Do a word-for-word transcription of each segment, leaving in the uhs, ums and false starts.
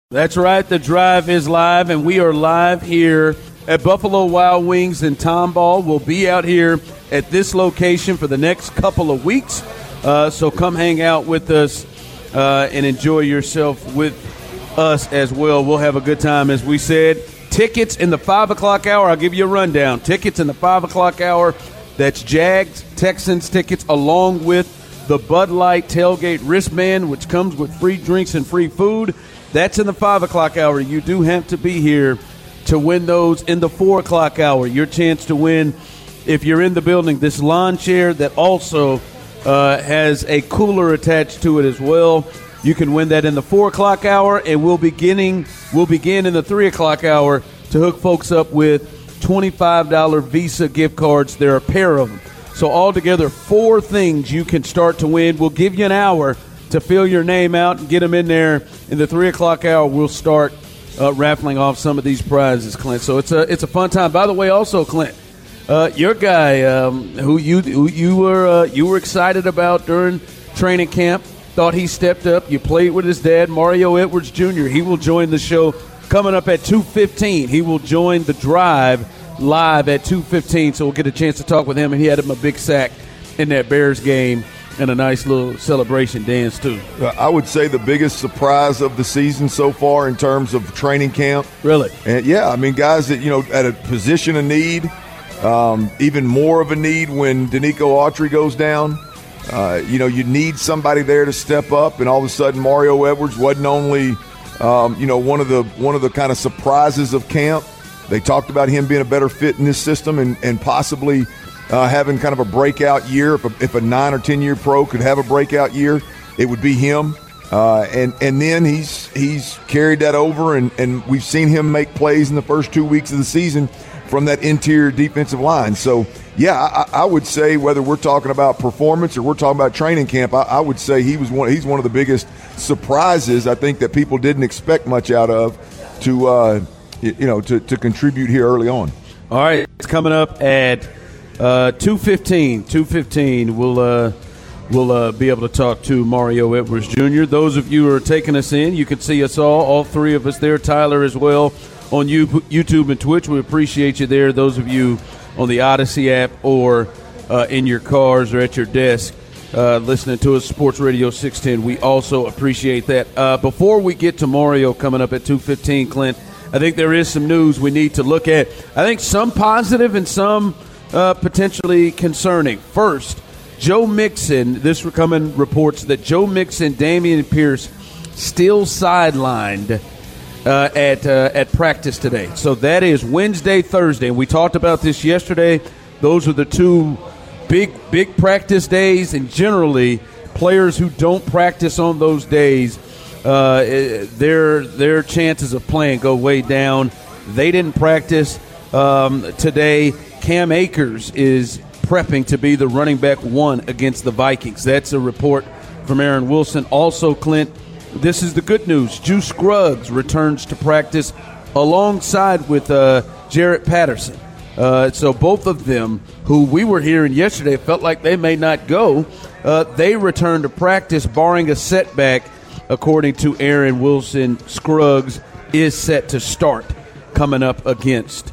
That's right. The Drive is live, and we are live here at Buffalo Wild Wings in Tomball. We'll be out here at this location for the next couple of weeks. Uh, so come hang out with us uh, and enjoy yourself with us as well. We'll have a good time, as we said. Tickets in the five o'clock hour. I'll give you a rundown. Tickets in the five o'clock hour. That's Jags, Texans tickets, along with the Bud Light tailgate wristband, which comes with free drinks and free food. That's in the five o'clock hour. You do have to be here to win those in the four o'clock hour. Your chance to win, if you're in the building, this lawn chair that also uh, has a cooler attached to it as well. You can win that in the four o'clock hour, and we'll, beginning, we'll begin in the three o'clock hour to hook folks up with twenty-five dollars Visa gift cards. There are a pair of them. So altogether, four things you can start to win. We'll give you an hour to fill your name out and get them in there. In the three o'clock hour, we'll start uh, raffling off some of these prizes, Clint. So it's a it's a fun time. By the way, also, Clint, uh, your guy um, who you who you were uh, you were excited about during training camp, thought he stepped up. You played with his dad, Mario Edwards Junior He will join the show coming up at two fifteen. He will join the Drive live at two fifteen, so we'll get a chance to talk with him. And he had him a big sack in that Bears game. And a nice little celebration dance, too. I would say the biggest surprise of the season so far in terms of training camp. Really? And yeah, I mean, guys that, you know, at a position of need, um, even more of a need when Danico Autry goes down. Uh, you know, you need somebody there to step up, and all of a sudden Mario Edwards wasn't only, um, you know, one of the one of the kind of surprises of camp. They talked about him being a better fit in this system and, and possibly – Uh, having kind of a breakout year. If a, if a nine or ten-year pro could have a breakout year, it would be him. Uh, and and then he's he's carried that over, and, and we've seen him make plays in the first two weeks of the season from that interior defensive line. So, yeah, I, I would say whether we're talking about performance or we're talking about training camp, I, I would say he was one. He's one of the biggest surprises I think that people didn't expect much out of to uh, you know to, to contribute here early on. All right, it's coming up at Uh, two fifteen, two fifteen, we'll, uh, we'll uh, be able to talk to Mario Edwards Junior Those of you who are taking us in, you can see us all, all three of us there, Tyler as well, on YouTube and Twitch. We appreciate you there. Those of you on the Odyssey app or uh, in your cars or at your desk uh, listening to us, Sports Radio six ten, we also appreciate that. Uh, before we get to Mario coming up at two fifteen, Clint, I think there is some news we need to look at. I think some positive and some Uh, potentially concerning. First, Joe Mixon, this coming reports that Joe Mixon, Dameon Pierce still sidelined uh, at uh, at practice today. So that is Wednesday, Thursday. And we talked about this yesterday. Those are the two big, big practice days, and generally players who don't practice on those days, uh, their, their chances of playing go way down. They didn't practice um, today. Cam Akers is prepping to be the running back one against the Vikings. That's a report from Aaron Wilson. Also, Clint, this is the good news. Juice Scruggs returns to practice alongside with uh, Jarrett Patterson. Uh, so both of them, who we were hearing yesterday, felt like they may not go. Uh, they return to practice, barring a setback. According to Aaron Wilson, Scruggs is set to start coming up against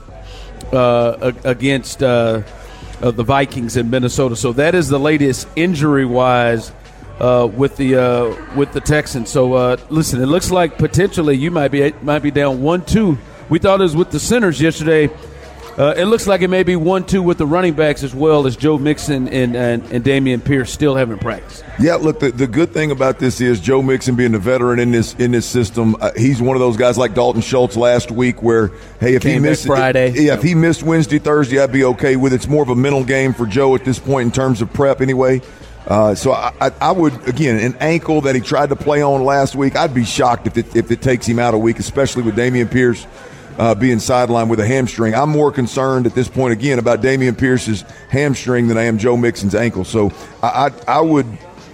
Uh, against uh, uh, the Vikings in Minnesota. So that is the latest injury-wise uh, with the uh, with the Texans. So uh, listen, it looks like potentially you might be might be down one two. We thought it was with the centers yesterday. Uh, it looks like it may be one two with the running backs as well, as Joe Mixon and, and, and Dameon Pierce still haven't practiced. Yeah, look, the, the good thing about this is Joe Mixon being the veteran in this in this system. Uh, he's one of those guys like Dalton Schultz last week where, hey, if Came he missed Friday, yeah, if he missed Wednesday, Thursday, I'd be okay with it. It's more of a mental game for Joe at this point in terms of prep anyway. Uh, so I, I, I would, again, an ankle that he tried to play on last week, I'd be shocked if it, if it takes him out a week, especially with Dameon Pierce Uh, being sidelined with a hamstring. I'm more concerned at this point, again, about Dameon Pierce's hamstring than I am Joe Mixon's ankle. So I, I, I would,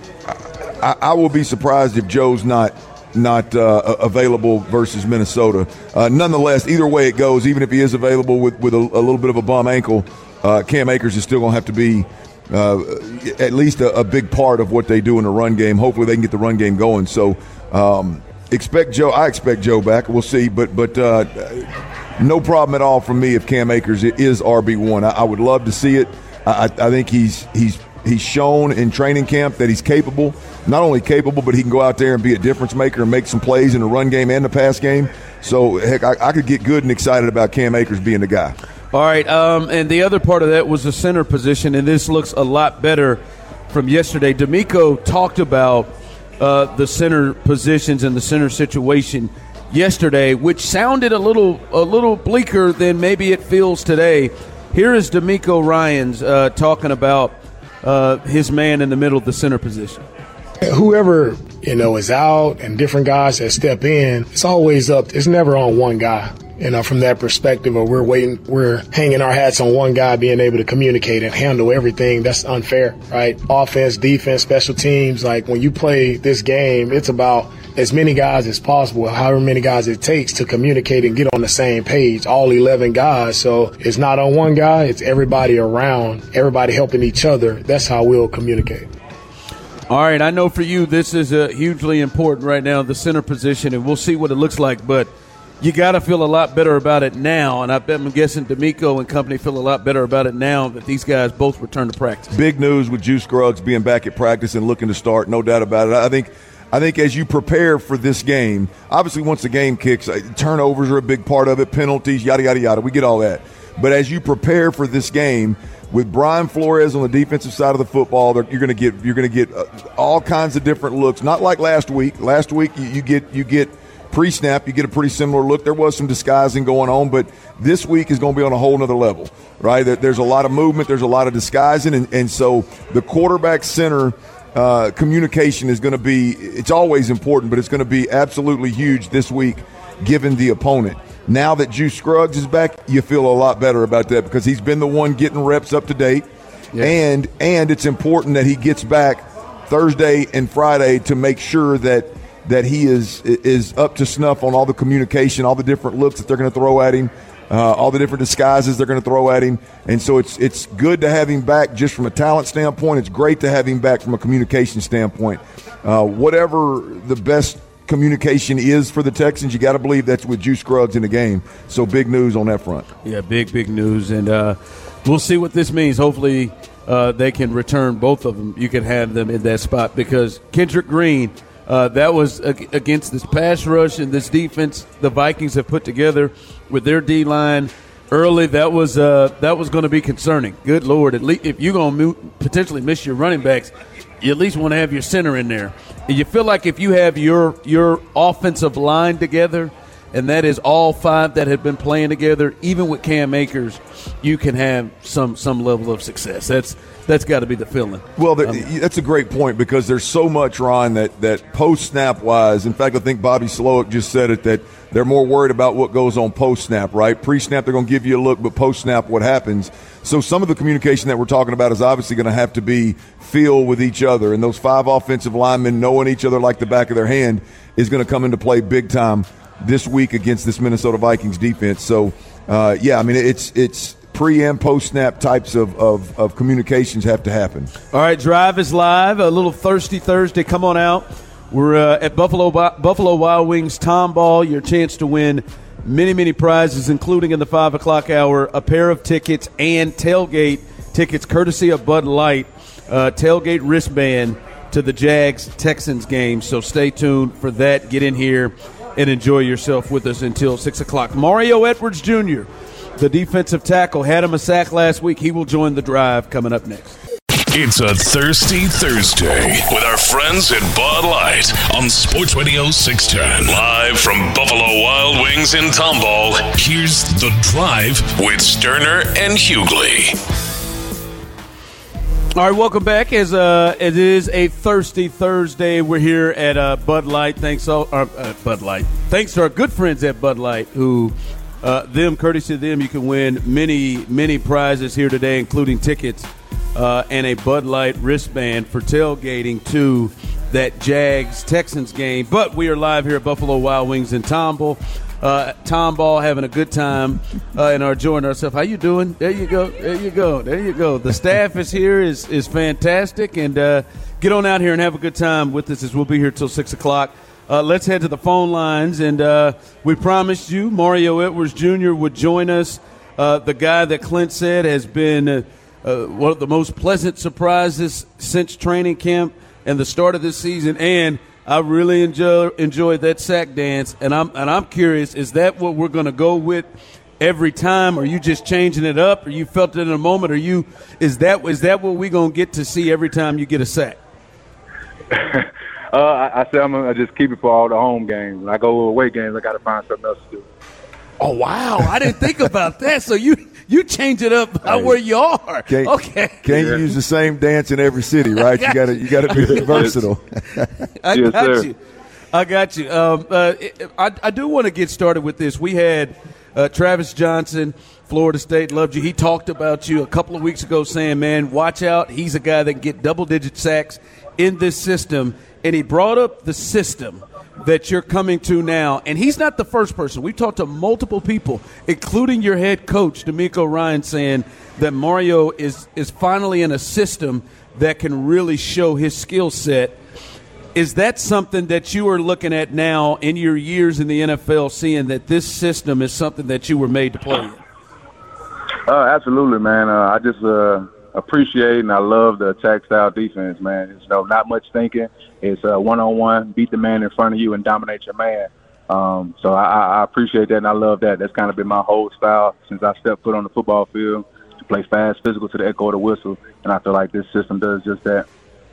I, I will be surprised if Joe's not not uh, available versus Minnesota. Uh, nonetheless, either way it goes, even if he is available with, with a, a little bit of a bum ankle, uh, Cam Akers is still going to have to be uh, at least a, a big part of what they do in the run game. Hopefully they can get the run game going. So, um, expect Joe. I expect Joe back. We'll see, but but uh, no problem at all from me if Cam Akers is R B one. I, I would love to see it. I, I think he's he's he's shown in training camp that he's capable. Not only capable, but he can go out there and be a difference maker and make some plays in the run game and the pass game. So, heck, I, I could get good and excited about Cam Akers being the guy. All right, um, and the other part of that was the center position, and this looks a lot better from yesterday. DeMeco talked about uh, the center positions and the center situation yesterday, which sounded a little a little bleaker than maybe it feels today. Here is DeMeco Ryans uh, talking about uh, his man in the middle of the center position. Whoever, you know, is out and different guys that step in, it's always up. It's never on one guy. You know, from that perspective, or we're waiting, we're hanging our hats on one guy being able to communicate and handle everything. That's unfair, right? Offense, defense, special teams. Like when you play this game, it's about as many guys as possible, however many guys it takes to communicate and get on the same page, all eleven guys. So it's not on one guy. It's everybody around, everybody helping each other. That's how we'll communicate. All right, I know for you this is uh, hugely important right now, the center position, and we'll see what it looks like. But you got to feel a lot better about it now, and I bet I'm guessing DeMeco and company feel a lot better about it now that these guys both return to practice. Big news with Juice Scruggs being back at practice and looking to start, no doubt about it. I think I think as you prepare for this game, obviously once the game kicks, turnovers are a big part of it, penalties, yada, yada, yada. We get all that. But as you prepare for this game, with Brian Flores on the defensive side of the football, you're going to get you're going to get all kinds of different looks. Not like last week. Last week you, you get you get pre-snap, you get a pretty similar look. There was some disguising going on, but this week is going to be on a whole nother level, right? There's a lot of movement, there's a lot of disguising, and, and so the quarterback center uh, communication is going to be. It's always important, but it's going to be absolutely huge this week, given the opponent. Now that Juice Scruggs is back, you feel a lot better about that because he's been the one getting reps up to date. Yes. And and it's important that he gets back Thursday and Friday to make sure that that he is is up to snuff on all the communication, all the different looks that they're going to throw at him, uh, all the different disguises they're going to throw at him. And so it's it's good to have him back just from a talent standpoint. It's great to have him back from a communication standpoint. Uh, whatever the best communication is for the Texans, you got to believe that's with Juice Scruggs in the game. So big news on that front. Yeah, big, big news. And uh, we'll see what this means. Hopefully uh, they can return both of them. You can have them in that spot because Kendrick Green, uh, that was against this pass rush and this defense the Vikings have put together with their D-line early. That was uh, that was going to be concerning. Good Lord. At least if you're going to potentially miss your running backs, you at least want to have your center in there. And you feel like if you have your your offensive line together, and that is all five that have been playing together, even with Cam Akers, you can have some some level of success. That's that's got to be the feeling. Well, um, that's a great point because there's so much, Ron, that, that post-snap wise. In fact, I think Bobby Slowick just said it, that they're more worried about what goes on post-snap, right? Pre-snap, they're going to give you a look, but post-snap, what happens? So some of the communication that we're talking about is obviously going to have to be feel with each other, and those five offensive linemen knowing each other like the back of their hand is going to come into play big time this week against this Minnesota Vikings defense. So, uh, yeah, I mean, it's it's pre- and post-snap types of, of, of communications have to happen. All right, Drive is live, a little Thirsty Thursday. Come on out. We're uh, at Buffalo Buffalo Wild Wings Tomball, your chance to win many, many prizes, including in the five o'clock hour, a pair of tickets and tailgate tickets courtesy of Bud Light, uh, tailgate wristband to the Jags-Texans game. So stay tuned for that. Get in here and enjoy yourself with us until six o'clock. Mario Edwards Junior, the defensive tackle, had him a sack last week. He will join the drive coming up next. It's a Thirsty Thursday with our friends at Bud Light on Sports Radio six ten. Live from Buffalo Wild Wings in Tomball, here's The Drive with Sterner and Hughley. All right, welcome back. As uh, it is a Thirsty Thursday, we're here at uh, Bud Light. Thanks, all, uh, uh, Bud Light. Thanks to our good friends at Bud Light, who uh, them, courtesy of them, you can win many, many prizes here today, including tickets uh, and a Bud Light wristband for tailgating to that Jags-Texans game. But we are live here at Buffalo Wild Wings in Tomball. Uh, Tomball, having a good time uh, and are enjoying ourselves. How you doing? There you go. There you go. There you go. The staff is here, is is fantastic, and uh, get on out here and have a good time with us as we'll be here till six o'clock. uh, let's head to the phone lines. And uh, we promised you Mario Edwards Junior would join us. Uh, the guy that Clint said has been uh, uh, one of the most pleasant surprises since training camp and the start of this season. And I really enjoy, enjoyed that sack dance. And I'm and I'm curious, is that what we're going to go with every time? Are you just changing it up? Or you felt it in a moment? Or you is that is that what we're going to get to see every time you get a sack? uh, I, I said I'm going to just keep it for all the home games. When I go away games, I got to find something else to do. Oh, wow. I didn't think about that. So you, you change it up by hey, where you are. Can't, okay. Can't yeah. use the same dance in every city, right? You got to you got to be versatile. I yes, got sir. you. I got you. Um, uh, I, I do want to get started with this. We had uh, Travis Johnson, Florida State, loved you. He talked about you a couple of weeks ago saying, man, watch out. He's a guy that can get double-digit sacks in this system. And he brought up the system that you're coming to now. And he's not the first person. We've talked to multiple people, including your head coach, DeMeco Ryan, saying that Mario is, is finally in a system that can really show his skill set. Is that something that you are looking at now in your years in the N F L, seeing that this system is something that you were made to play in? Uh, absolutely, man. Uh, I just uh, appreciate and I love the attack-style defense, man. It's, you know, not much thinking. It's uh, one-on-one, beat the man in front of you and dominate your man. Um, so I, I appreciate that, and I love that. That's kind of been my whole style since I stepped foot on the football field, to play fast, physical to the echo of the whistle, and I feel like this system does just that.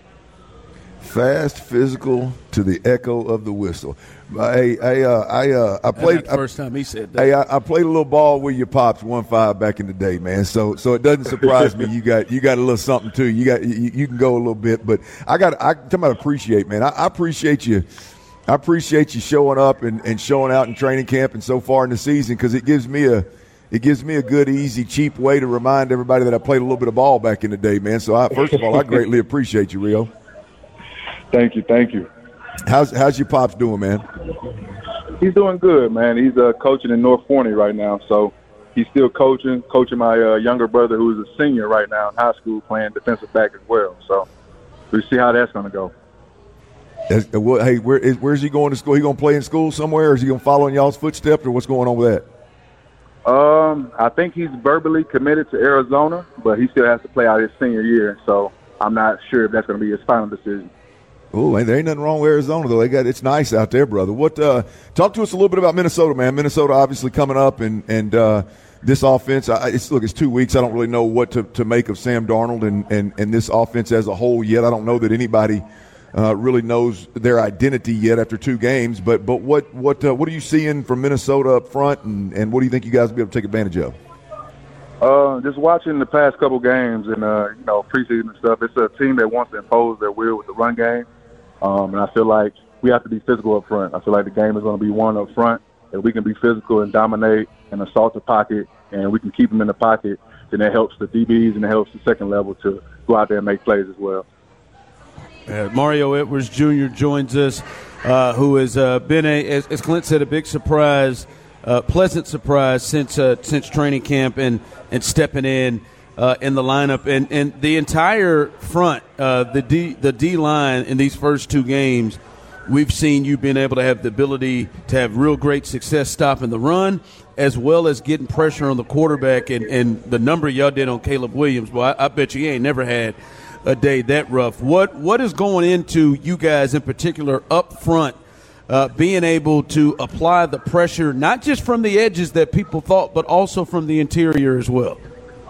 Fast, physical to the echo of the whistle. Hey, I, uh, I, uh, I played. The first time he said that. Hey, I, I played a little ball with your pops, one five back in the day, man. So, so it doesn't surprise me. You got, you got a little something too. You got, you, you can go a little bit, but I got. I talking about appreciate, man. I, I appreciate you. I appreciate you showing up and, and showing out in training camp and so far in the season, because it gives me a. It gives me a good, easy, cheap way to remind everybody that I played a little bit of ball back in the day, man. So, I, first of all, I greatly appreciate you, Rio. Thank you, thank you. How's how's your pops doing, man? He's doing good, man. He's uh, coaching in North Forney right now, so he's still coaching, coaching my uh, younger brother, who's a senior right now in high school, playing defensive back as well. So we'll see how that's going to go. As, uh, what, hey, where is where's he going to school? He going to play in school somewhere, or is he going to follow in y'all's footsteps, or what's going on with that? Um, I think he's verbally committed to Arizona, but he still has to play out his senior year, so I'm not sure if that's going to be his final decision. Oh, there ain't nothing wrong with Arizona, though. They got it's nice out there, brother. What? Uh, talk to us a little bit about Minnesota, man. Minnesota obviously coming up, and and uh, this offense. I, it's look, it's two weeks. I don't really know what to, to make of Sam Darnold and, and, and this offense as a whole yet. I don't know that anybody uh, really knows their identity yet after two games. But but what what uh, what are you seeing from Minnesota up front, and, and what do you think you guys will be able to take advantage of? Uh, just watching the past couple games and uh, you know, preseason and stuff. It's a team that wants to impose their will with the run game. Um, and I feel like we have to be physical up front. I feel like the game is going to be won up front. If we can be physical and dominate and assault the pocket, and we can keep them in the pocket, then that helps the D Bs and it helps the second level to go out there and make plays as well. Uh, Mario Edwards Junior joins us, uh, who has uh, been, a, as, as Clint said, a big surprise, uh, pleasant surprise since uh, since training camp and, and stepping in. Uh, in the lineup, and, and the entire front, uh, the D the D line in these first two games, we've seen you being able to have the ability to have real great success stopping the run, as well as getting pressure on the quarterback. And, and the number y'all did on Caleb Williams, well, I, I bet you he ain't never had a day that rough. What what is going into you guys in particular up front, uh, being able to apply the pressure not just from the edges that people thought, but also from the interior as well?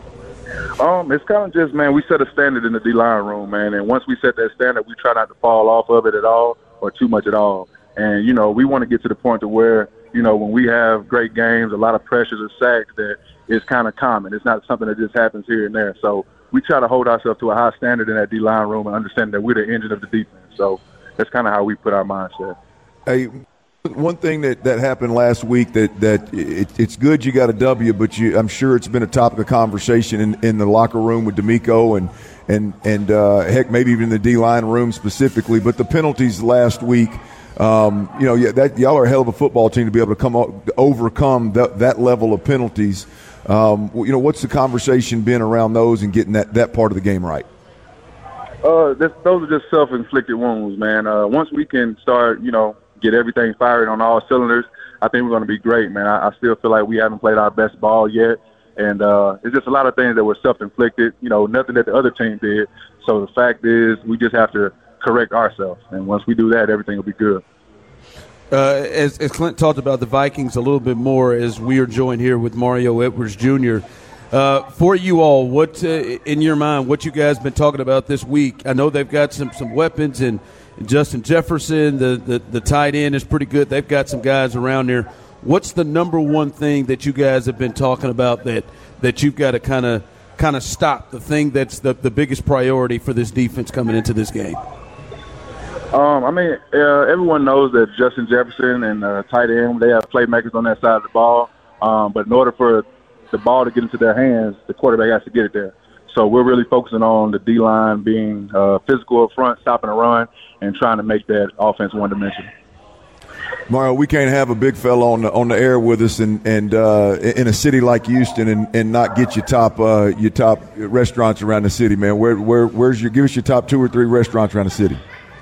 Um, it's kind of just, man, we set a standard in the D-line room, man, and once we set that standard, we try not to fall off of it at all or too much at all. And, you know, we want to get to the point to where, you know, when we have great games, a lot of pressures or sacks, that it's kind of common. It's not something that just happens here and there. So we try to hold ourselves to a high standard in that D-line room and understand that we're the engine of the defense. So that's kind of how we put our mindset. Hey, one thing that, that happened last week that, that it, it's good you got a W, but you, I'm sure it's been a topic of conversation in, in the locker room with DeMeco and and and uh, heck, maybe even in the D-line room specifically. But the penalties last week, um, you know, yeah, that y'all are a hell of a football team to be able to come o- overcome that, that level of penalties. Um, you know, what's the conversation been around those and getting that, that part of the game right? Uh, this, those are just self-inflicted wounds, man. Uh, once we can start, you know, get everything fired on all cylinders, I think we're going to be great, man. I, I still feel like we haven't played our best ball yet. And uh, it's just a lot of things that were self-inflicted, you know, nothing that the other team did. So the fact is we just have to correct ourselves. And once we do that, everything will be good. Uh, as, as Clint talked about the Vikings a little bit more, as we are joined here with Mario Edwards Junior, uh, for you all, what uh, in your mind, what you guys been talking about this week? I know they've got some, some weapons, and Justin Jefferson, the, the, the tight end, is pretty good. They've got some guys around there. What's the number one thing that you guys have been talking about that, that you've got to kind of kind of stop, the thing that's the, the biggest priority for this defense coming into this game? Um, I mean, uh, everyone knows that Justin Jefferson and uh, tight end, they have playmakers on that side of the ball. Um, but in order for the ball to get into their hands, the quarterback has to get it there. So we're really focusing on the D-line being uh, physical up front, stopping the run, and trying to make that offense one-dimensional. Mario, we can't have a big fella on the on the air with us and and uh, in a city like Houston and, and not get your top uh, your top restaurants around the city, man. Where where where's your give us your top two or three restaurants around the city?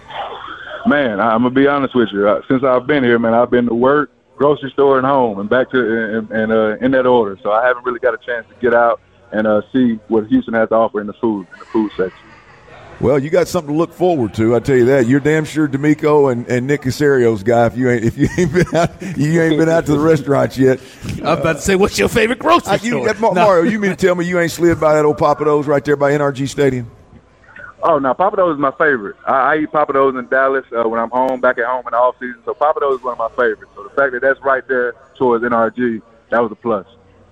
Man, I'm gonna be honest with you. Since I've been here, man, I've been to work, grocery store, and home, and back to and, and uh, in that order. So I haven't really got a chance to get out and uh, see what Houston has to offer in the food in the food section. Well, you got something to look forward to. I tell you that. You're damn sure D'Amico and, and Nick Casario's guy. If you ain't if you ain't been out you ain't been out to the restaurants yet. I'm about to say, what's your favorite grocery I, you, store? That, Mario, you mean to tell me you ain't slid by that old Papados right there by N R G Stadium? Oh, no, Papados is my favorite. I, I eat Papados in Dallas uh, when I'm home, back at home in the off season. So Papados is one of my favorites. So the fact that that's right there towards N R G, that was a plus.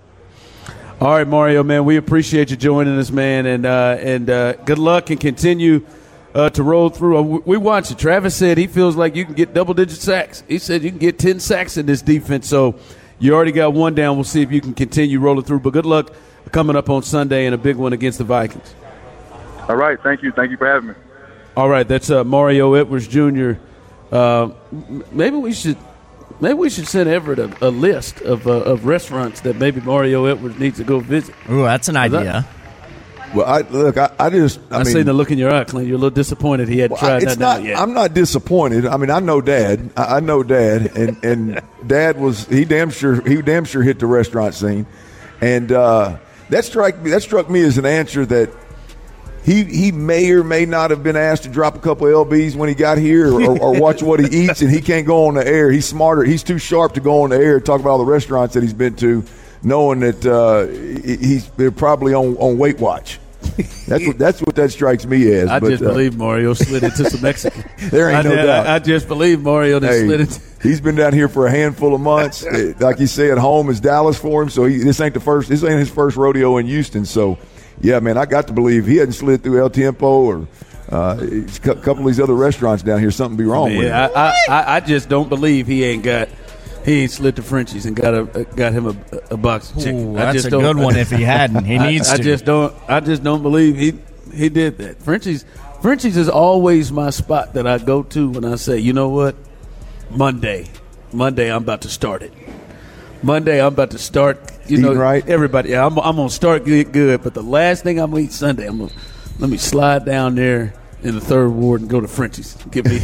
All right, Mario, man, we appreciate you joining us, man, and uh, and uh, good luck and continue uh, to roll through. Uh, we watched it. Travis said he feels like you can get double-digit sacks. He said you can get ten sacks in this defense, so you already got one down. We'll see if you can continue rolling through. But good luck coming up on Sunday and a big one against the Vikings. All right, thank you. Thank you for having me. All right, that's uh, Mario Edwards Junior Uh, maybe we should – Maybe we should send Everett a, a list of uh, of restaurants that maybe Mario Edwards needs to go visit. Ooh, that's an idea. Well, I look, I, I just, I, I mean, see the look in your eye, Clint. You're a little disappointed he hadn't well, tried it's that not, out yet. I'm not disappointed. I mean, I know Dad. I, I know Dad, and, and Dad was he damn sure he damn sure hit the restaurant scene, and uh, that struck me. That struck me as an answer that. He he may or may not have been asked to drop a couple of L Bs when he got here or, or, or watch what he eats, and he can't go on the air. He's smarter. He's too sharp to go on the air and talk about all the restaurants that he's been to, knowing that uh, he's they're probably on, on Weight Watch. That's what that's what that strikes me as. I but, just uh, believe Mario slid into some Mexican. There ain't I, no I, doubt. I just believe Mario just hey, slid into. He's been down here for a handful of months. Like you said, home is Dallas for him, so he, this ain't the first. This ain't his first rodeo in Houston, so. Yeah, man, I got to believe he hadn't slid through El Tiempo or uh, a couple of these other restaurants down here. Something be wrong Man, with him. I, I, I just don't believe he ain't got he ain't slid to Frenchie's and got a got him a, a box of chicken. Ooh, I that's just a don't, good one if he hadn't. He needs I, I to. I just don't. I just don't believe he he did that. Frenchie's Frenchie's is always my spot that I go to when I say, you know what, Monday, Monday I'm about to start it. Monday I'm about to start. You know, Eating right? Everybody, yeah, I'm, I'm gonna start good, good. But the last thing I'm gonna eat Sunday, I'm gonna let me slide down there in the third ward and go to Frenchie's. Give me.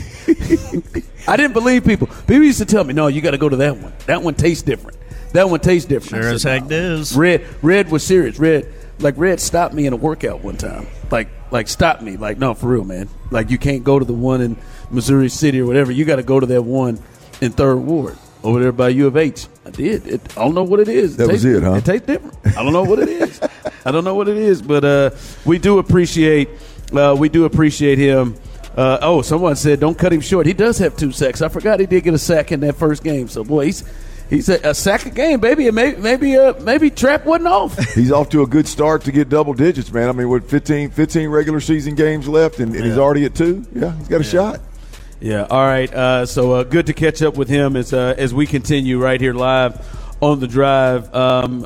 I didn't believe people. People used to tell me, "No, you got to go to that one. That one tastes different. That one tastes different." Sure as heck does. Red, Red was serious. Red, like Red stopped me in a workout one time. Like, like stopped me. Like, no, for real, man. Like, you can't go to the one in Missouri City or whatever. You got to go to that one in Third Ward over there by U of H. I did. It, I don't know what it is. It That was tastes, it, huh? It tastes different. I don't know what it is. I don't know what it is, but uh, we do appreciate. Uh, we do appreciate him. Uh, oh, someone said don't cut him short. He does have two sacks. I forgot he did get a sack in that first game. So boy, he's he's a, a sack a game, baby. And maybe maybe uh, maybe Trap wasn't off. He's off to a good start to get double digits, man. I mean, with fifteen, fifteen regular season games left, and, and yeah. he's already at two. Yeah, he's got a yeah. shot. Yeah. All right. Uh, so uh, good to catch up with him as uh, as we continue right here live on the drive. Um,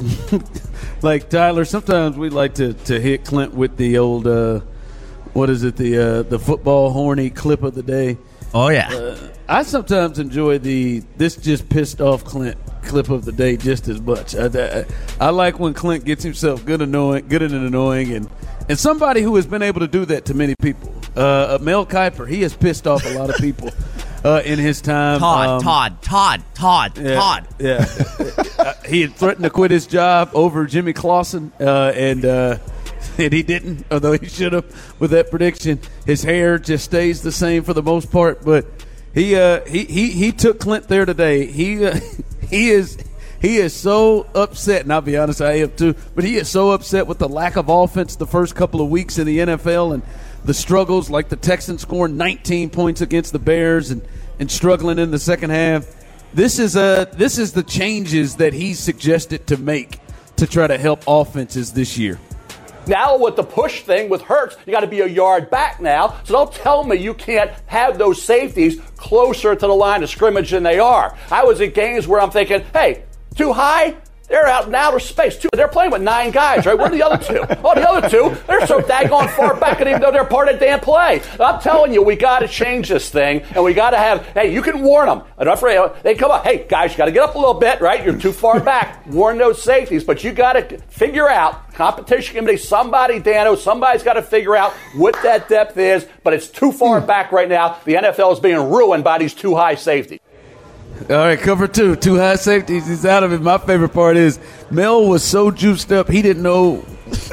like Tyler, sometimes we like to, to hit Clint with the old uh, what is it the uh, the football horny clip of the day. Oh yeah. Uh, I sometimes enjoy the this just pissed off Clint clip of the day just as much. I, I, I like when Clint gets himself good annoying, good and annoying, and and somebody who has been able to do that to many people. Uh, Mel Kiper, he has pissed off a lot of people. uh, in his time. Todd, Um, Todd, Todd, Todd, yeah, Todd. Yeah, uh, he had threatened to quit his job over Jimmy Clausen, uh, and uh, and he didn't, although he should have with that prediction. His hair just stays the same for the most part, but he uh, he, he he took Clint there today. He uh, he is. He is so upset, and I'll be honest, I am too, but he is so upset with the lack of offense the first couple of weeks in the N F L and the struggles, like the Texans scoring nineteen points against the Bears and, and struggling in the second half. This is a this is the changes that he suggested to make to try to help offenses this year. Now with the push thing with Hurts, you got to be a yard back now. So don't tell me you can't have those safeties closer to the line of scrimmage than they are. I was at games where I'm thinking, hey, too high? They're out in outer space. Two, they're playing with nine guys, right? Where are the other two? Oh, the other two, they're so daggone far back, and even though they're part of the damn play. I'm telling you, we got to change this thing, and we got to have, hey, you can warn them. Enough, they come up, hey, guys, you got to get up a little bit, right? You're too far back. Warn those safeties, but you got to figure out, competition committee, somebody, Dano, somebody's got to figure out what that depth is, but it's too far back right now. The N F L is being ruined by these too high safeties. All right, cover two. Two high safeties. He's out of it. My favorite part is Mel was so juiced up, he didn't know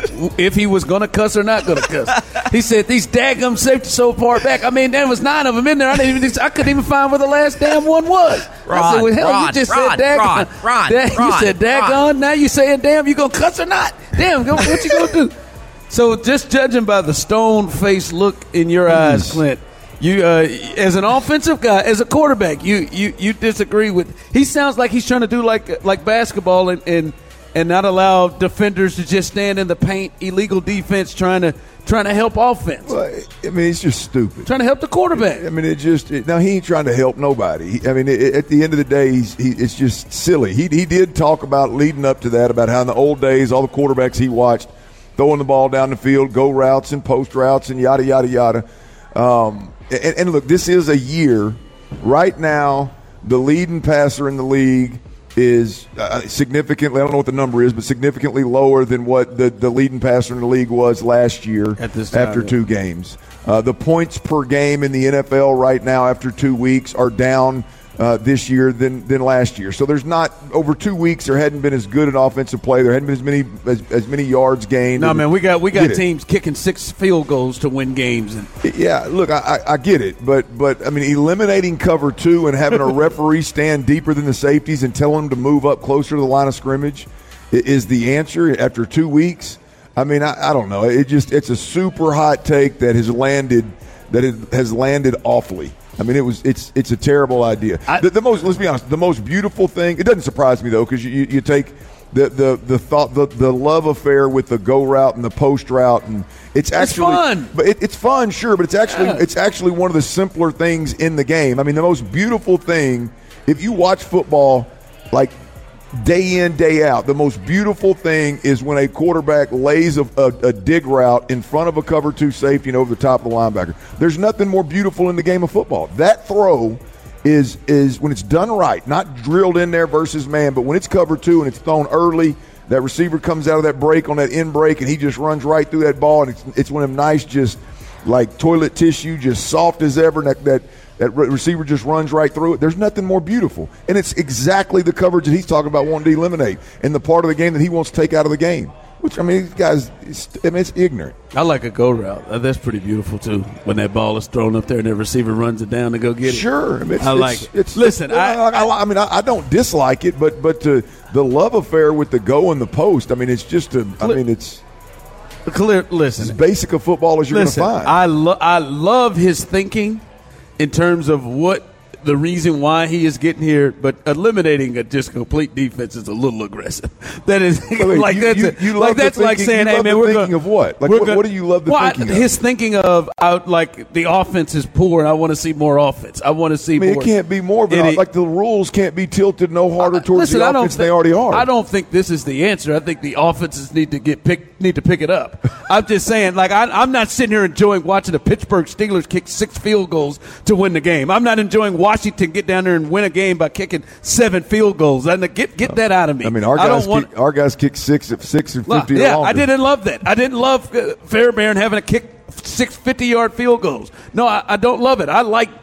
if he was going to cuss or not going to cuss. He said, these daggum safeties so far back. I mean, there was nine of them in there. I, didn't even, I couldn't even find where the last damn one was. Ron, I said, well, hell, Ron, you just Ron, said daggum. Ron, Ron, Da- Ron, you said daggum. Ron. Now you saying, damn, you going to cuss or not? Damn, what you going to do? So just judging by the stone-faced look in your eyes, Clint, You, uh, as an offensive guy, as a quarterback, you, you, you disagree with. He sounds like he's trying to do like like basketball and, and and not allow defenders to just stand in the paint, illegal defense, trying to trying to help offense. Well, I mean, it's just stupid. Trying to help the quarterback. I mean, it just it, now he ain't trying to help nobody. He, I mean, it, at the end of the day, he's he, it's just silly. He he did talk about leading up to that about how in the old days, all the quarterbacks he watched throwing the ball down the field, go routes and post routes and yada yada yada. Um, And, and look, this is a year. Right now, the leading passer in the league is uh, significantly, I don't know what the number is, but significantly lower than what the, the leading passer in the league was last year At this time, after yeah. two games. Uh, the points per game in the N F L right now after two weeks are down uh, this year than than last year. So there's not – over two weeks there hadn't been as good an offensive play. There hadn't been as many as, as many yards gained. No, man, we got we got Get it. teams kicking six field goals to win games. And Yeah, look, I, I, I get it, but but I mean, eliminating cover two and having a referee stand deeper than the safeties and telling them to move up closer to the line of scrimmage i- is the answer after two weeks. I mean, I, I don't know. It just it's a super hot take that has landed that it has landed awfully. I mean, it was it's it's a terrible idea. I, the, the most let's be honest, the most beautiful thing. It doesn't surprise me though, because you, you you take. The, the the thought the, the love affair with the go route and the post route, and it's actually it's fun. But it, it's fun, sure. But it's actually Yeah. it's actually one of the simpler things in the game. I mean, the most beautiful thing, if you watch football like day in day out, the most beautiful thing is when a quarterback lays a, a, a dig route in front of a cover two safety and over the top of the linebacker. There's nothing more beautiful in the game of football. That throw is is when it's done right, not drilled in there versus man, but when it's cover two and it's thrown early, that receiver comes out of that break on that end break and he just runs right through that ball, and it's it's one of them nice, just like toilet tissue, just soft as ever, and that that, that re- receiver just runs right through it. There's nothing more beautiful, and it's exactly the coverage that he's talking about wanting to eliminate, and the part of the game that he wants to take out of the game. Which, I mean, these guys, it's, I mean, it's ignorant. I like a go route. Uh, That's pretty beautiful too. When that ball is thrown up there and the receiver runs it down to go get it. Sure, I, mean, it's, I like it's, it. It's, Listen, it's, I, I, I, I mean, I, I don't dislike it, but but to, the love affair with the go and the post, I mean, it's just a. I mean, it's clear. Listen, as basic a football as you're going to listen. find. I lo- I love his thinking in terms of what the reason why he is getting here, but eliminating a just complete defense is a little aggressive. That is Wait, wait, like you- that's you- a- you love like the that's like thinking- saying, you "Hey love man, the we're thinking gonna, of what? Like, we're what- gonna- what do you love the well, I- thinking of? His thinking of out like the offense is poor, and I want to see more offense. I want to see I mean, more. it can't be more, but And it- like the rules can't be tilted no harder towards Listen, the I don't offense thi- than they already are. I don't think this is the answer. I think the offenses need to get pick, need to pick it up. I'm just saying, like I, I'm not sitting here enjoying watching the Pittsburgh Steelers kick six field goals to win the game. I'm not enjoying Washington get down there and win a game by kicking seven field goals. And get get that out of me. I mean, our I guys, don't want. kick, our guys kick six at six and fifty. yeah, or I longer. didn't love that. I didn't love uh, Fairbairn having to kick six fifty-yard field goals. No, I, I don't love it. I like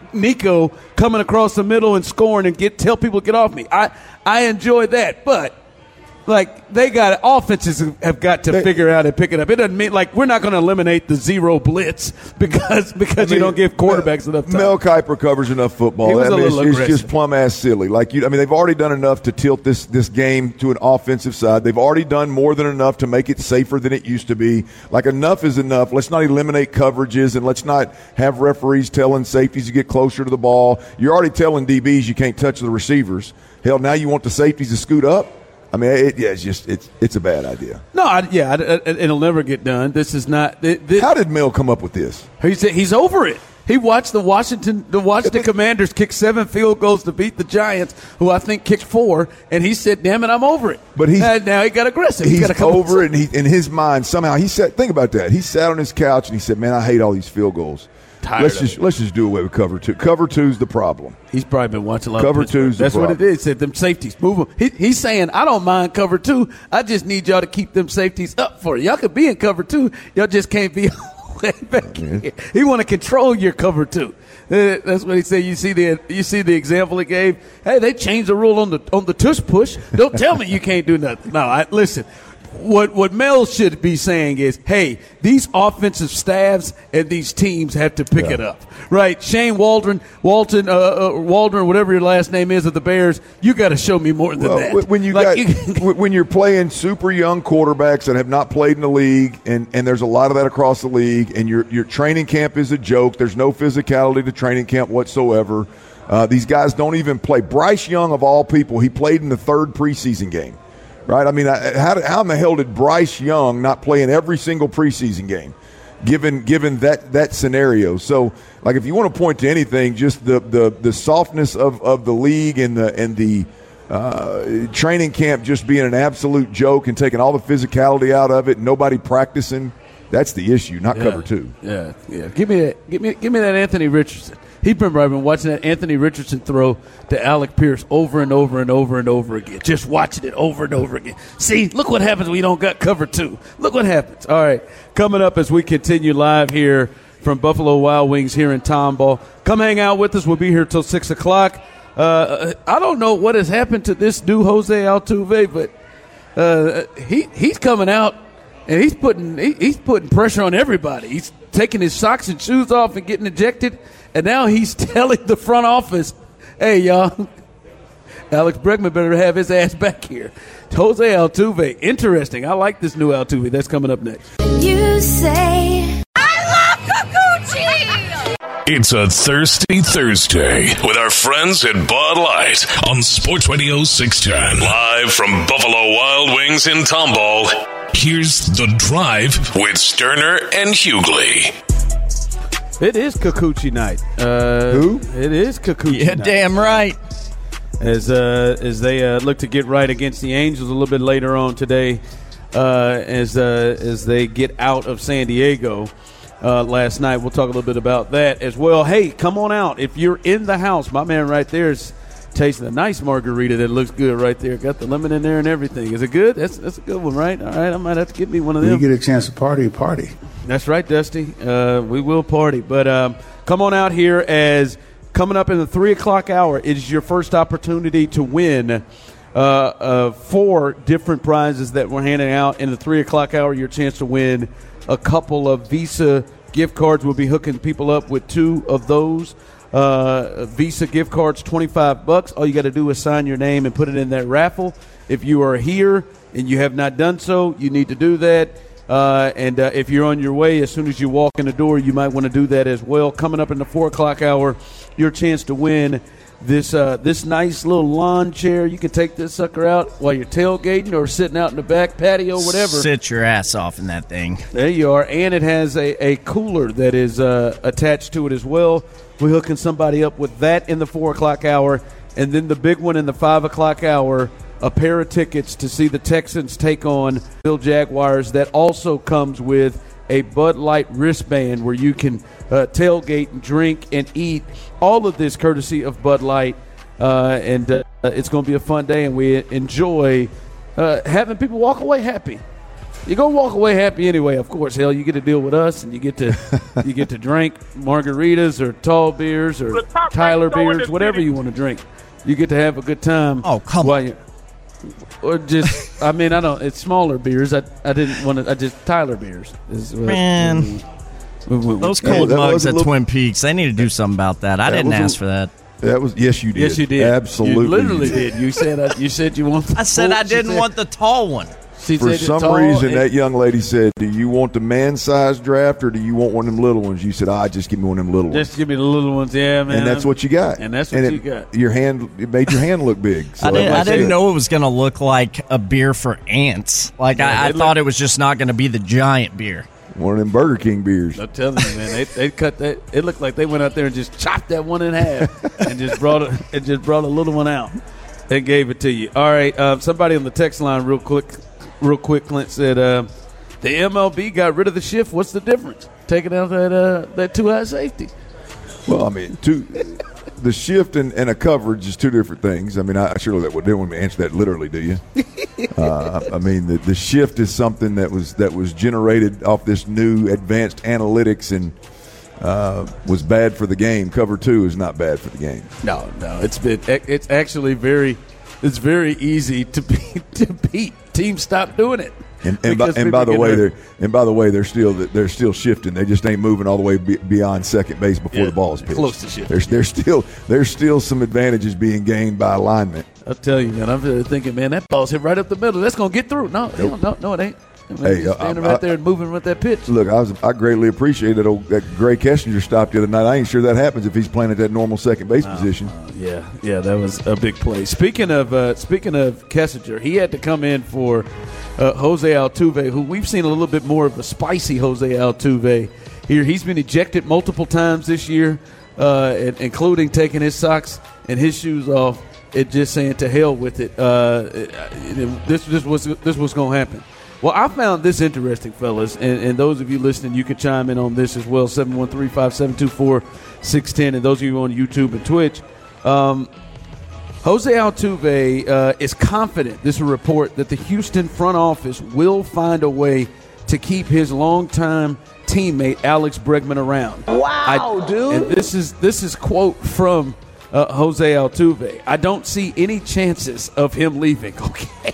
Nico coming across the middle and scoring and get tell people to get off me. I I enjoy that, but. Like, they got offenses have got to they, figure out and pick it up. It doesn't mean, like, we're not going to eliminate the zero blitz because because I mean, you don't give quarterbacks Mel, enough time. Mel Kiper covers enough football. He was I mean, a little it's, aggressive. it's just plumb-ass silly. Like, you, I mean, they've already done enough to tilt this, this game to an offensive side. They've already done more than enough to make it safer than it used to be. Like, enough is enough. Let's not eliminate coverages, and let's not have referees telling safeties to get closer to the ball. You're already telling D Bs you can't touch the receivers. Hell, now you want the safeties to scoot up? I mean, it, yeah, it's just it's it's a bad idea. No, I, yeah, I, I, it'll never get done. This is not. It, this, How did Mel come up with this? He's he's over it. He watched the Washington the Washington Commanders kick seven field goals to beat the Giants, who I think kicked four, and he said, "Damn it, I'm over it." But he's and now he got aggressive. He's he got over it, and he, in his mind somehow he said, "Think about that." He sat on his couch and he said, "Man, I hate all these field goals." Tired let's of just it. let's just do away with cover two. Cover two's the problem. He's probably been watching a lot cover of Pittsburgh. two's the That's problem. what it is. He said them safeties move them. He, he's saying I don't mind cover two. I just need y'all to keep them safeties up for you. Y'all could be in cover two. Y'all just can't be way back here. He want to control your cover two. That's what he said. You see the you see the example he gave. Hey, they changed the rule on the on the tush push. Don't tell me you can't do nothing. No, I, listen. What what Mel should be saying is, hey, these offensive staffs and these teams have to pick yeah. it up, right? Shane Waldron, Walton, uh, uh, Waldron, whatever your last name is of the Bears, you got to show me more than well, that. When you like, got you, when you're playing super young quarterbacks that have not played in the league, and, and there's a lot of that across the league, and your your training camp is a joke. There's no physicality to training camp whatsoever. Uh, these guys don't even play. Bryce Young, of all people, he played in the third preseason game. Right? I mean, how, how in the hell did Bryce Young not play in every single preseason game, given given that, that scenario? So, like, if you want to point to anything, just the the, the softness of, of the league and the and the uh, training camp just being an absolute joke and taking all the physicality out of it, nobody practicing. That's the issue, not yeah, cover two. Yeah, yeah. Give me that. Give me give me that Anthony Richardson. He remember I've been watching that Anthony Richardson throw to Alec Pierce over and over and over and over again. Just watching it over and over again. See, look what happens when you don't got cover two. Look what happens. All right, coming up as we continue live here from Buffalo Wild Wings here in Tomball. Come hang out with us. We'll be here till six o'clock. Uh, I don't know what has happened to this new Jose Altuve, but uh, he he's coming out and he's putting he, he's putting pressure on everybody. He's taking his socks and shoes off and getting ejected. And now he's telling the front office, hey, y'all, Alex Bregman better have his ass back here. Jose Altuve, interesting. I like this new Altuve. That's coming up next. You say, I love Kikuchi! It's a Thirsty Thursday with our friends at Bud Light on Sports Radio six ten. Live from Buffalo Wild Wings in Tomball, here's The Drive with Sterner and Hughley. It is Kikuchi night. Uh, Who? It is Kikuchi Yeah, night. damn right. As uh, as they uh, look to get right against the Angels a little bit later on today, uh, as uh, as they get out of San Diego uh, last night. We'll talk a little bit about that as well. Hey, come on out. If you're in the house, my man right there is tasting a nice margarita that looks good right there. Got the lemon in there and everything. Is it good? That's that's a good one, right? All right, I might have to get me one of them. You get a chance to party, party. That's right, Dusty. Uh, we will party. But um, come on out here as coming up in the three o'clock hour, it is your first opportunity to win uh, uh, four different prizes that we're handing out. In the three o'clock hour, your chance to win a couple of Visa gift cards. We'll be hooking people up with two of those. Uh, Visa gift cards, twenty-five bucks. All you got to do is sign your name and put it in that raffle. If you are here and you have not done so, you need to do that. Uh, and uh, if you're on your way, as soon as you walk in the door, you might want to do that as well. Coming up in the four o'clock hour, your chance to win this uh, this nice little lawn chair. You can take this sucker out while you're tailgating or sitting out in the back patio, whatever. Sit your ass off in that thing. There you are. And it has a, a cooler that is uh, attached to it as well. We're hooking somebody up with that in the four o'clock hour. And then the big one in the five o'clock hour, a pair of tickets to see the Texans take on Bill Jaguars. That also comes with a Bud Light wristband where you can uh, tailgate and drink and eat. All of this courtesy of Bud Light. Uh, and uh, it's going to be a fun day, and we enjoy uh, having people walk away happy. you're gonna walk away happy anyway. Of course, hell, you get to deal with us, and you get to you get to drink margaritas or tall beers or Tyler beers, whatever you want to drink. You get to have a good time. Oh, come while on. You, or just, I mean, I don't. It's smaller beers. I I didn't want to. I just Tyler beers. Is what, Man, we, we, we, those Hey, cold that mugs was a at little- Twin Peaks, they need to do something about that. I That didn't was a- ask for that. That was yes, you did. Yes, you did. Absolutely, You literally you did. You said uh, you said you want. The I said full- I she didn't said- want the tall one. She For said some tall reason, and- that young lady said, "Do you want the man-sized draft or do you want one of them little ones?" You said, "I ah, just give me one of them little ones." Just give me the little ones, yeah, man. And that's what you got. And that's what and you it, got. Your hand, it made your hand look big. So I didn't, I that's didn't it. know it was going to look like a beer for ants. Like, Yeah, I, I they thought look- it was just not going to be the giant beer. One of them Burger King beers. I'm telling you, man, they, they cut that. It looked like they went out there and just chopped that one in half and just brought it and just brought a little one out and gave it to you. All right, um, somebody on the text line, real quick, real quick. Clint said uh, the M L B got rid of the shift. What's the difference? Taking out that uh, that two high safety. Well, I mean, two, the shift and, and a coverage is two different things. I mean, I surely that would didn't want me to answer that literally, do you? uh, I mean, the, the shift is something that was that was generated off this new advanced analytics and uh, was bad for the game. Cover two is not bad for the game. No, no, it's been it's actually very it's very easy to beat to beat. Teams stop doing it. And, and, by, Because and by the people way, get they're hurt. and by the way, they're still they're still shifting. They just ain't moving all the way be, beyond second base before Yeah, the ball is pitched. close to shifting. There's there's still there's still some advantages being gained by alignment. I'll tell you, man. I'm really thinking, man, that ball's hit right up the middle. That's gonna get through. No, no, no, no, it ain't. I mean, Hey, he's uh, standing I- right there and moving with that pitch. Look, I was I greatly appreciate that old, that Gray Kessinger stop the other night. I ain't sure that happens if he's playing at that normal second base position. Uh, yeah, yeah, that was a big play. Speaking of uh, speaking of Kessinger, he had to come in for uh, Jose Altuve, who we've seen a little bit more of a spicy Jose Altuve here. He's been ejected multiple times this year, uh, and, including taking his socks and his shoes off and just saying to hell with it. Uh, it, it this this was this was going to happen. Well, I found this interesting, fellas, and, and those of you listening, you can chime in on this as well, seven one three, five seven two four, six one zero, and those of you on YouTube and Twitch. Um, Jose Altuve uh, is confident, this is a report, that the Houston front office will find a way to keep his longtime teammate Alex Bregman around. Wow, I, dude! And this is this is quote from uh, Jose Altuve. I don't see any chances of him leaving. Okay.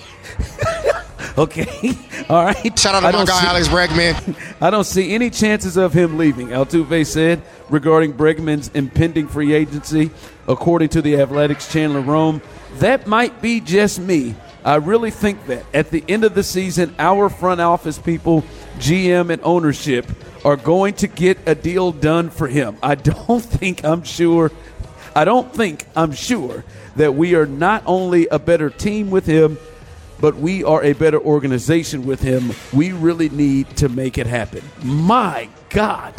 Okay, all right. Shout out to I my don't guy, see- Alex Bregman. I don't see any chances of him leaving, Altuve said regarding Bregman's impending free agency. According to the Athletics' Chandler Rome, that might be just me. I really think that at the end of the season, our front office people, G M and ownership, are going to get a deal done for him. I don't think I'm sure. I don't think I'm sure that we are not only a better team with him, but we are a better organization with him. We really need to make it happen. My God.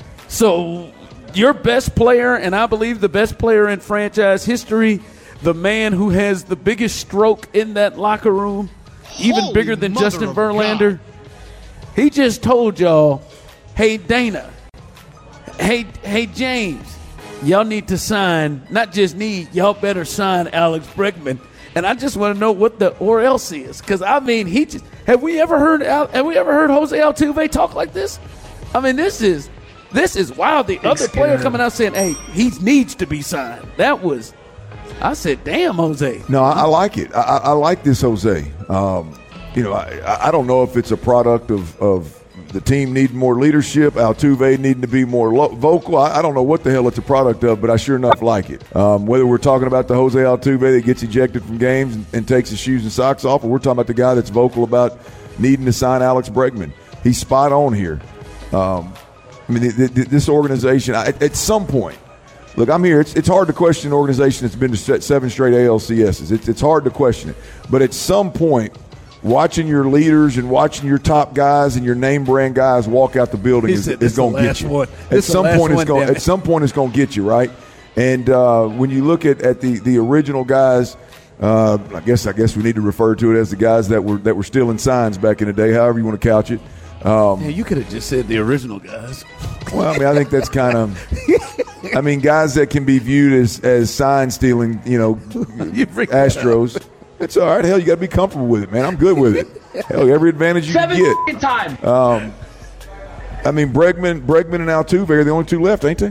So your best player, and I believe the best player in franchise history, the man who has the biggest stroke in that locker room, even Holy bigger than mother Justin of Verlander, he just told y'all, hey, Dana, hey, hey, James, y'all need to sign, not just need, y'all better sign Alex Bregman. And I just want to know what the or else is, because I mean, he just have we ever heard Al, have we ever heard Jose Altuve talk like this? I mean, this is this is wild. The other player coming out saying, "Hey, he needs to be signed." That was, I said, "Damn, Jose." No, I, I like it. I, I like this Jose. Um, you know, I, I don't know if it's a product of, of the team needing more leadership, Altuve needing to be more lo- vocal. I, I don't know what the hell it's a product of, but I sure enough like it. Um, whether we're talking about the Jose Altuve that gets ejected from games and, and takes his shoes and socks off, or we're talking about the guy that's vocal about needing to sign Alex Bregman. He's spot on here. Um, I mean, th- th- this organization, I, at some point, look, I'm here. It's, it's hard to question an organization that's been to seven straight A L C S's. It's, it's hard to question it. But at some point, watching your leaders and watching your top guys and your name brand guys walk out the building He is, said, is "This going the to get last you. one. At This the some last point, it's one, going. damn it." At some point, it's going to get you right. And uh, when you look at, at the, the original guys, uh, I guess I guess we need to refer to it as the guys that were that were stealing signs back in the day. However you want to couch it. Um, Yeah, you could have just said the original guys. well, I mean, I think that's kind of. I mean, guys that can be viewed as, as sign stealing, you know, You bring that Astros. It's all right. Hell, you got to be comfortable with it, man. I'm good with it. Hell, every advantage you Seven can get. time. Um, I mean, Bregman, Bregman and Altuve are the only two left, ain't they?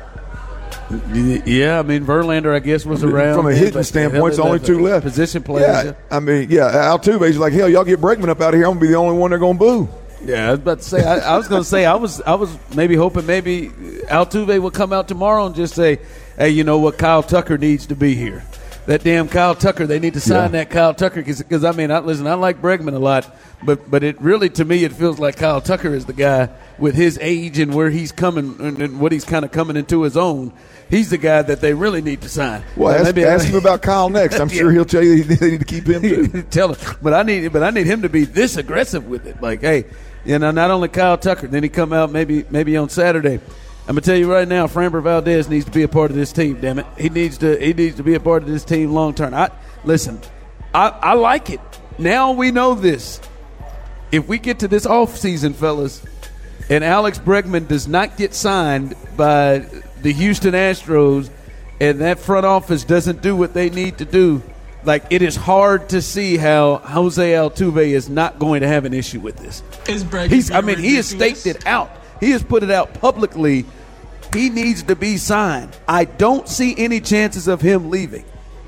Yeah, I mean, Verlander, I guess, was around. From a hitting standpoint, it's only two left. Position players. Yeah, I mean, yeah, Altuve's like, hell, y'all get Bregman up out of here. I'm going to be the only one they're going to boo. Yeah, I was about to say. I, I was going to say I was. I was maybe hoping maybe Altuve would come out tomorrow and just say, "Hey, you know what? Kyle Tucker needs to be here. That damn Kyle Tucker. They need to sign yeah. that Kyle Tucker because I mean, I, listen, I like Bregman a lot, but but it really to me it feels like Kyle Tucker is the guy with his age and where he's coming and, and what he's kind of coming into his own. He's the guy that they really need to sign. Well, ask, maybe ask I, him about Kyle next. I'm sure he'll tell you they need to keep him too. Tell him, but I need, but I need him to be this aggressive with it. Like, hey, you know, not only Kyle Tucker, then he come out maybe maybe on Saturday. I'm gonna tell you right now, Framber Valdez needs to be a part of this team. Damn it, he needs to he needs to be a part of this team long term. I listen, I, I like it. Now we know this. If we get to this off season, fellas, and Alex Bregman does not get signed by the Houston Astros, and that front office doesn't do what they need to do, like it is hard to see how Jose Altuve is not going to have an issue with this. Is Bregman He's, I mean, he has staked it out. He has put it out publicly. He needs to be signed. I don't see any chances of him leaving.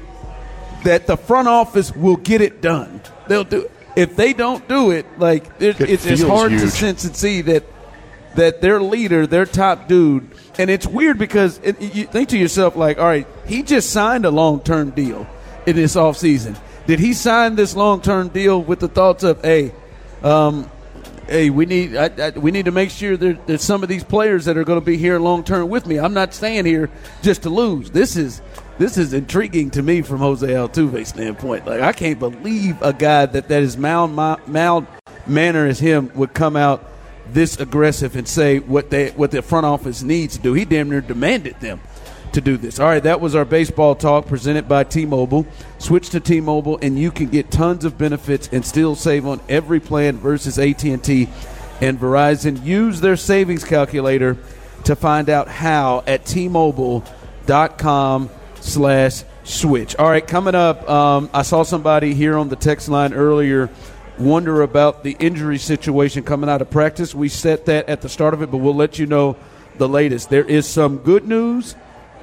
That the front office will get it done. They'll do it. If they don't do it, like it, it it's, it's hard huge. to sense and see that that their leader, their top dude, and it's weird because it, you think to yourself, like, all right, he just signed a long-term deal in this offseason. Did he sign this long-term deal with the thoughts of, hey, um, hey, we need I, I, we need to make sure there, there's some of these players that are going to be here long-term with me. I'm not staying here just to lose. This is this is intriguing to me from Jose Altuve's standpoint. Like, I can't believe a guy that, that is mild, mild manner as him would come out this aggressive and say what they what the front office needs to do. He damn near demanded them to do this. All right, that was our baseball talk presented by T-Mobile. Switch to T-Mobile and you can get tons of benefits and still save on every plan versus A T and T and Verizon. Use their savings calculator to find out how at T-Mobile dot com slash switch. All right, coming up, um, I saw somebody here on the text line earlier wonder about the injury situation coming out of practice. We set that at the start of it, but we'll let you know the latest. There is some good news,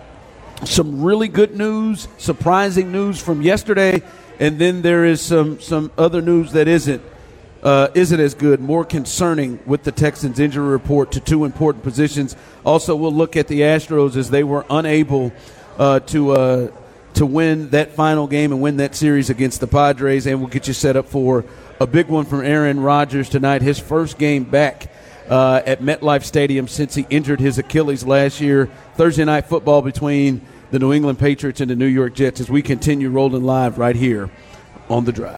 some really good news, surprising news from yesterday, and then there is some some other news that isn't uh, isn't as good, more concerning with the Texans injury report to two important positions. Also, we'll look at the Astros as they were unable uh, to uh, to win that final game and win that series against the Padres, and we'll get you set up for a big one from Aaron Rodgers tonight, his first game back uh, at MetLife Stadium since he injured his Achilles last year. Thursday night football between the New England Patriots and the New York Jets as we continue rolling live right here on The Drive.